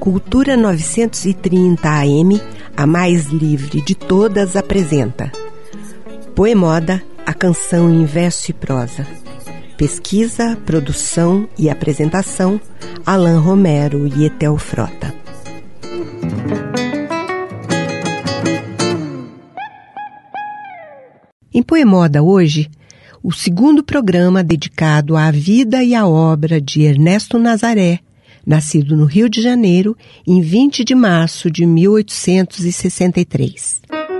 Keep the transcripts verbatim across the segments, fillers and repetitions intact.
Cultura novecentos e trinta A M, a mais livre de todas, apresenta Poemoda, a canção em verso e prosa. Pesquisa, produção e apresentação, Alain Romero e Etel Frota. Em Poemoda hoje, o segundo programa dedicado à vida e à obra de Ernesto Nazaré, nascido no Rio de Janeiro em vinte de março de mil oitocentos e sessenta e três.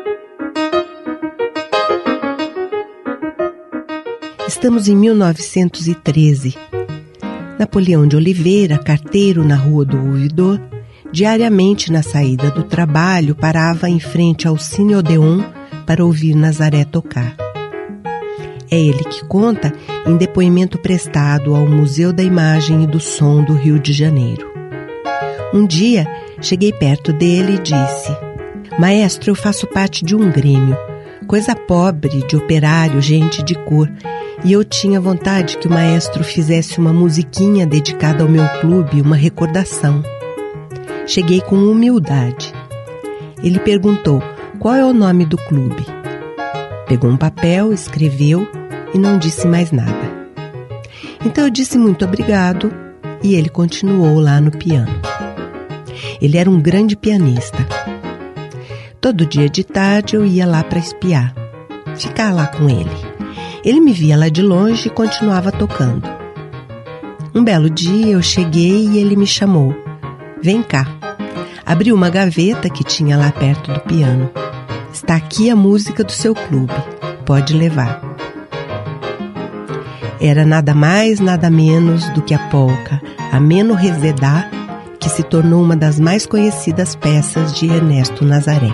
Estamos em mil novecentos e treze. Napoleão de Oliveira, carteiro na Rua do Ouvidor, diariamente na saída do trabalho parava em frente ao Cine Odeon para ouvir Nazaré tocar. É ele que conta em depoimento prestado ao Museu da Imagem e do Som do Rio de Janeiro. Um dia, cheguei perto dele e disse: "Maestro, eu faço parte de um grêmio, coisa pobre de operário, gente de cor, e eu tinha vontade que o maestro fizesse uma musiquinha dedicada ao meu clube, uma recordação." Cheguei com humildade. Ele perguntou: "Qual é o nome do clube?" Pegou um papel, escreveu e não disse mais nada. Então eu disse muito obrigado e ele continuou lá no piano. Ele era um grande pianista. Todo dia de tarde eu ia lá para espiar, ficar lá com ele. Ele me via lá de longe e continuava tocando. Um belo dia eu cheguei e ele me chamou. "Vem cá." Abriu uma gaveta que tinha lá perto do piano. "Está aqui a música do seu clube. Pode levar." Era nada mais, nada menos do que a polca Ameno Rezedá, que se tornou uma das mais conhecidas peças de Ernesto Nazaré.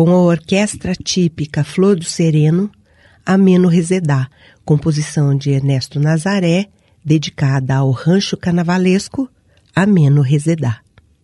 com a orquestra típica Flor do Sereno, Ameno Rezedá, composição de Ernesto Nazaré, dedicada ao rancho carnavalesco Ameno Rezedá.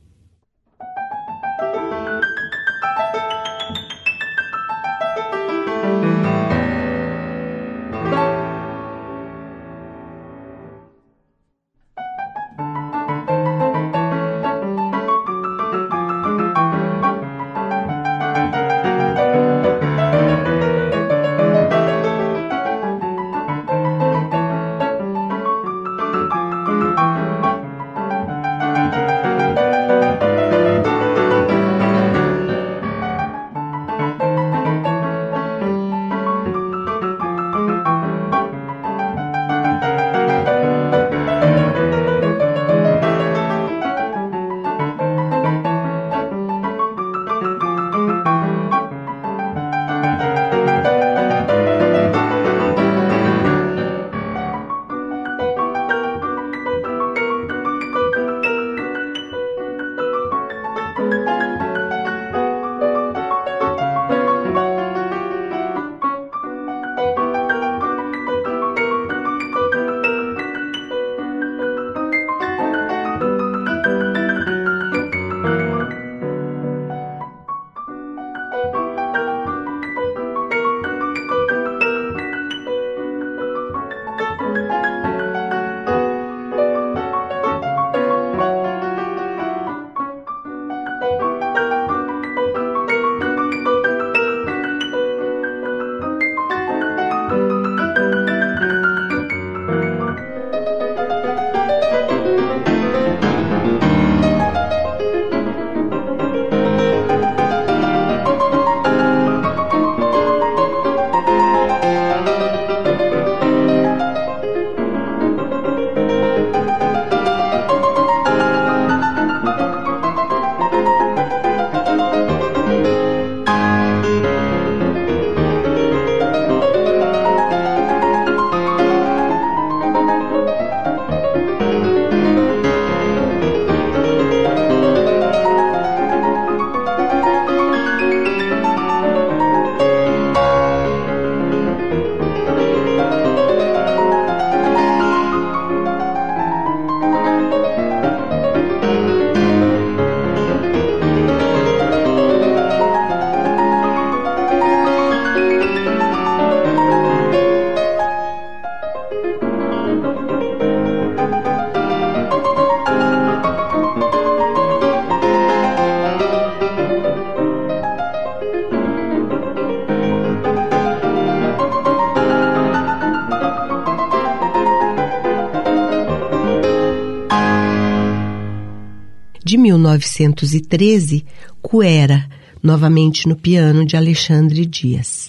De mil novecentos e treze, Cuera, novamente no piano de Alexandre Dias.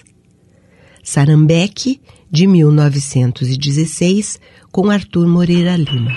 Sarambeque, de mil novecentos e dezesseis, com Arthur Moreira Lima.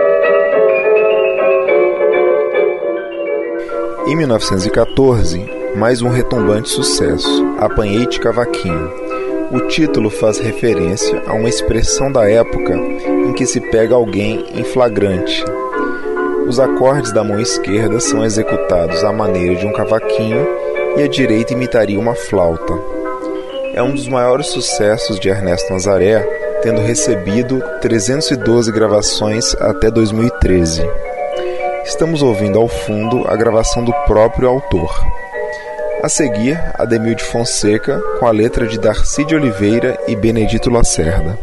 Em mil novecentos e quatorze, mais um retumbante sucesso, Apanhei-te Cavaquinho. O título faz referência a uma expressão da época em que se pega alguém em flagrante. Os acordes da mão esquerda são executados à maneira de um cavaquinho e a direita imitaria uma flauta. É um dos maiores sucessos de Ernesto Nazaré, tendo recebido trezentas e doze gravações até dois mil e treze. Estamos ouvindo ao fundo a gravação do próprio autor. A seguir, Ademir de Fonseca, com a letra de Darcy de Oliveira e Benedito Lacerda.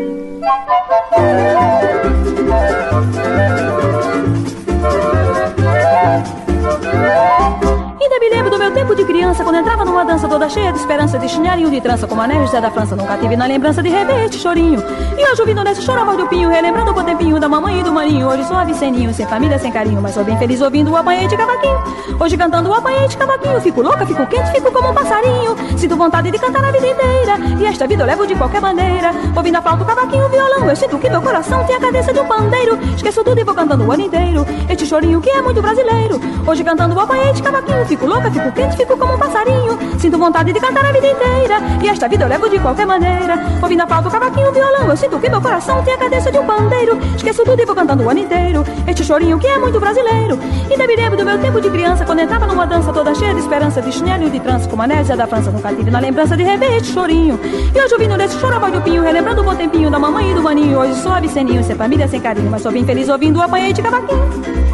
Ainda me lembro do meu tempo de criança, quando entrava numa dança toda cheia de esperança, de chinelinho de trança, como Anéis José da França. Nunca tive na lembrança de rever este chorinho. E hoje ouvindo nesse choraval do pinho, relembrando o bom tempinho da mamãe e do maninho. Hoje sou aviceninho, sem família, sem carinho, mas sou bem feliz ouvindo o Apanhei-te Cavaquinho. Hoje cantando o Apanhei-te Cavaquinho, fico louca, fico quente, fico como um passarinho. Sinto vontade de cantar a vida inteira, e esta vida eu levo de qualquer maneira. Ouvindo a flauta, o cavaquinho, o violão, eu sinto que meu coração tem a cadência de um pandeiro. Esqueço tudo e vou cantando o ano inteiro este chorinho que é muito brasileiro. Hoje cantando o Apanhei-te Cavaquinho, fico louca, fico quente, fico como um passarinho. Sinto vontade de cantar a vida inteira, e esta vida eu levo de qualquer maneira. Ouvindo a flauta, o cavaquinho, o violão, eu sinto que meu coração tem a cadência de um pandeiro. Esqueço tudo e vou cantando o ano inteiro este chorinho que é muito brasileiro. Ainda me lembro do meu tempo de criança, quando entrava numa dança toda cheia de esperança, de chinelo e de trança, como Anéis José da França. Nunca tive na lembrança de rever este chorinho. E hoje ouvindo nesse choraval do pinho, relembrando o bom tempinho da mamãe e do maninho. Hoje sou aviceninho, sem família, sem carinho, mas sou bem feliz ouvindo o Apanhei-te Cavaquinho.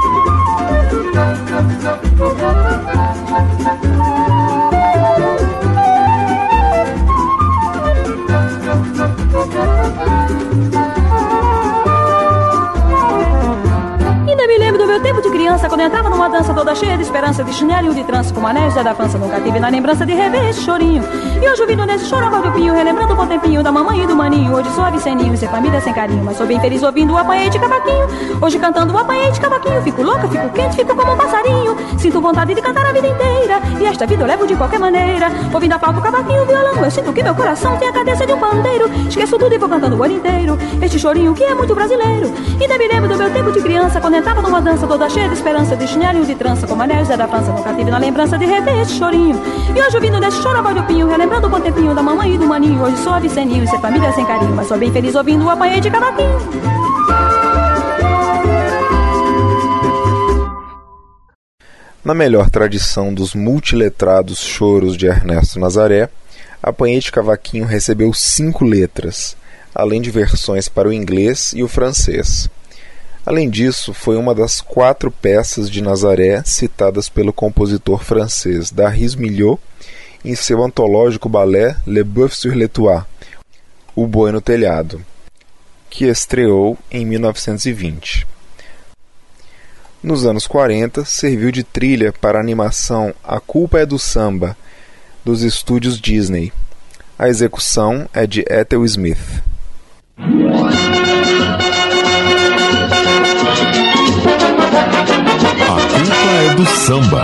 Ainda me lembro do meu tempo de criança, quando entrava numa dança toda cheia de esperança, de chinelinho de trança, como Anéis José da França. Nunca tive na lembrança de rever esse chorinho. E hoje ouvindo nesse choraval do pinho, relembrando o bom tempinho da mamãe e do maninho. Hoje sou aviceninho, sem família, sem carinho, mas sou bem feliz ouvindo o Apanhei-te Cavaquinho. Hoje cantando o Apanhei-te Cavaquinho, fico louca, fico quente, fico como um passarinho. Sinto vontade de cantar a vida inteira, e esta vida eu levo de qualquer maneira. Ouvindo a flauta, o cavaquinho, o violão, eu sinto que meu coração tem a cadência de um pandeiro. Esqueço tudo e vou cantando o ano inteiro este chorinho que é muito brasileiro. Ainda me lembro do meu tempo de criança, quando entrava numa dança toda cheia de esperança, de chinelinho de trança, como Anéis José da França. Nunca tive na lembrança de rever este chorinho. E hoje ouvindo nesse choraval do pinho, relembrando o bom tempinho da mamãe e do maninho. Hoje sou aviceninho, sem família, sem carinho, mas sou bem feliz ouvindo o Apanhei-te Cavaquinho. Na melhor tradição dos multiletrados choros de Ernesto Nazaré, Apanhei-te Cavaquinho recebeu cinco letras, além de versões para o inglês e o francês. Além disso, foi uma das quatro peças de Nazaré citadas pelo compositor francês Darius Milhaud em seu antológico balé Le Bœuf sur le Toit, O Boi no Telhado, que estreou em mil novecentos e vinte. Nos anos quarenta, serviu de trilha para a animação A Culpa é do Samba, dos estúdios Disney. A execução é de Ethel Smith. A culpa é do samba.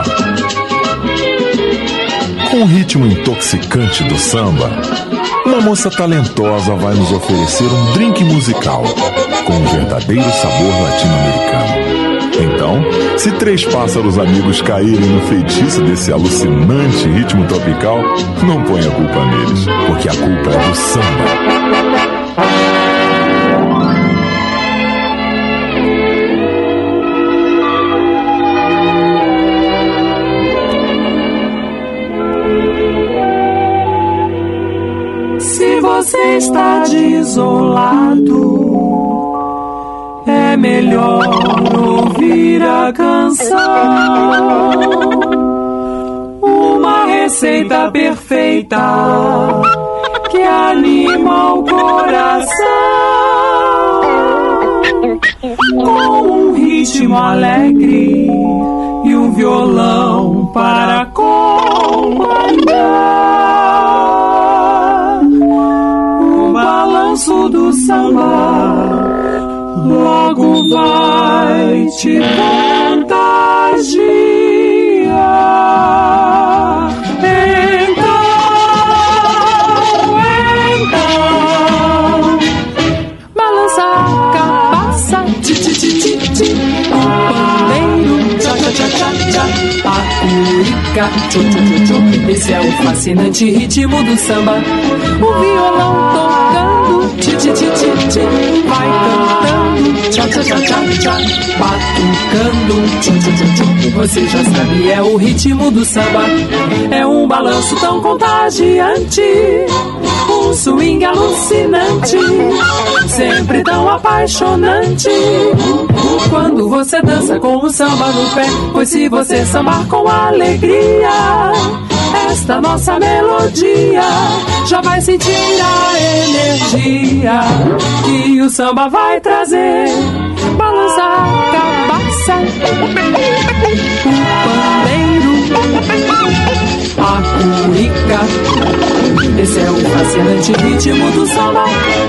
Com o ritmo intoxicante do samba, uma moça talentosa vai nos oferecer um drink musical com um verdadeiro sabor latino-americano. Então, se três pássaros amigos caírem no feitiço desse alucinante ritmo tropical, não ponha a culpa neles, porque a culpa é do samba. Se você está desolado, é melhor ouvir a canção. Uma receita perfeita que anima o coração, com um ritmo alegre e um violão para acompanhar. O balanço do samba logo vai te contagiar. Então, então, balança a cabaça, ti, ti, ti, ti, ti, o pandeiro, tcha, tcha, tcha, tcha, tcha, a cuíca, tchu tchu tchu tchu. Esse é o fascinante ritmo do samba. O violão tocando, ti ti ti ti ti. Vai cantando, tchá tchá tchá tchá tchá. Batucando, tchu tchu tchu tchu. Você já sabe, é o ritmo do samba. É um balanço tão contagiante, um swing alucinante, sempre tão apaixonante. Quando você dança com o samba no pé, pois se você sambar com alegria, esta nossa melodia já vai sentir a energia que o samba vai trazer. Balança a cabaça, o pandeiro, a cuíca. Esse é o fascinante ritmo do samba.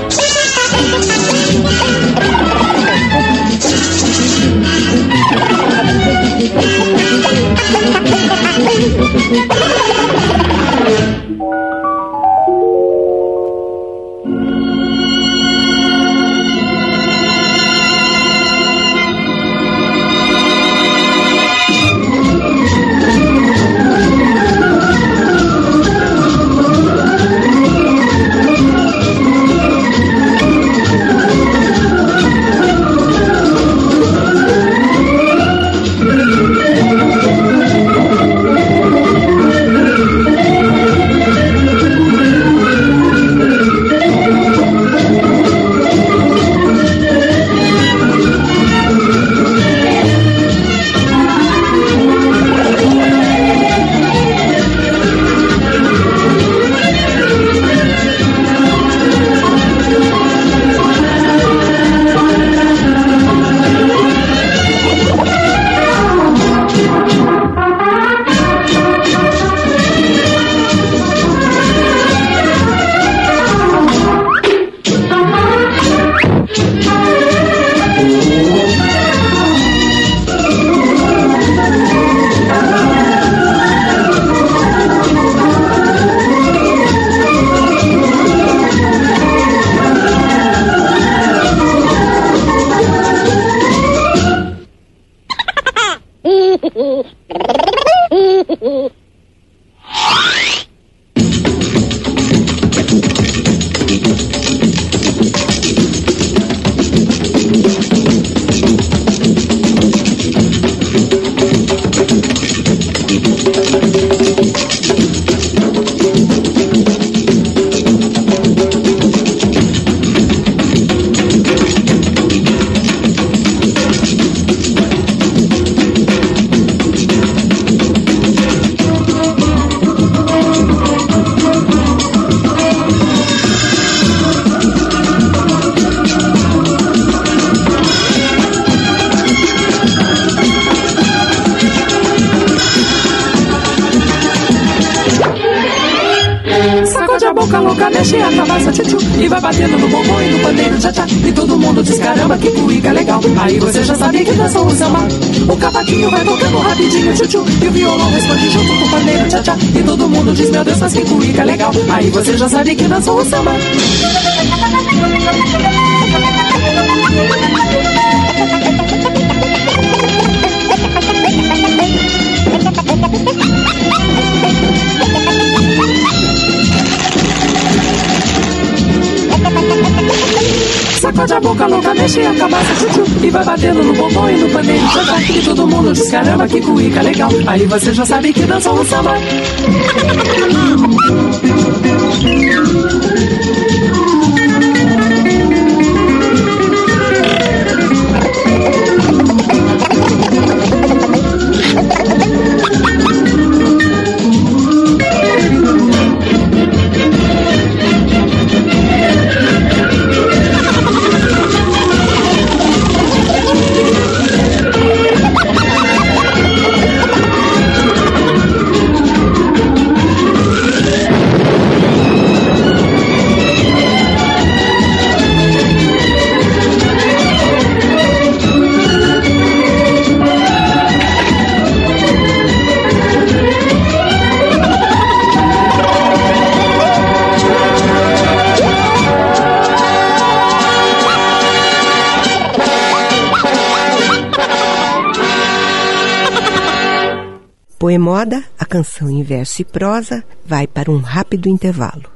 Mexe a cabaça, tchu-tchu, e vai batendo no bombom e no pandeiro, tchá-tchá. E todo mundo diz, caramba, que cuíca legal. Aí você já sabe que dançou o samba. O cavaquinho vai tocando rapidinho, tchu-tchu, e o violão responde junto com o pandeiro, tchá-tchá. E todo mundo diz, meu Deus, mas que cuíca legal. Aí você já sabe que dançou o samba. Sacode a boca louca, mexe a cabaça, tchu-tchu, e vai batendo no bombom e no pandeiro, tchá-tchá. E todo mundo diz, caramba, que cuíca legal. Aí você já sabe que dançou o samba. Poemoda, a canção em verso e prosa, vai para um rápido intervalo.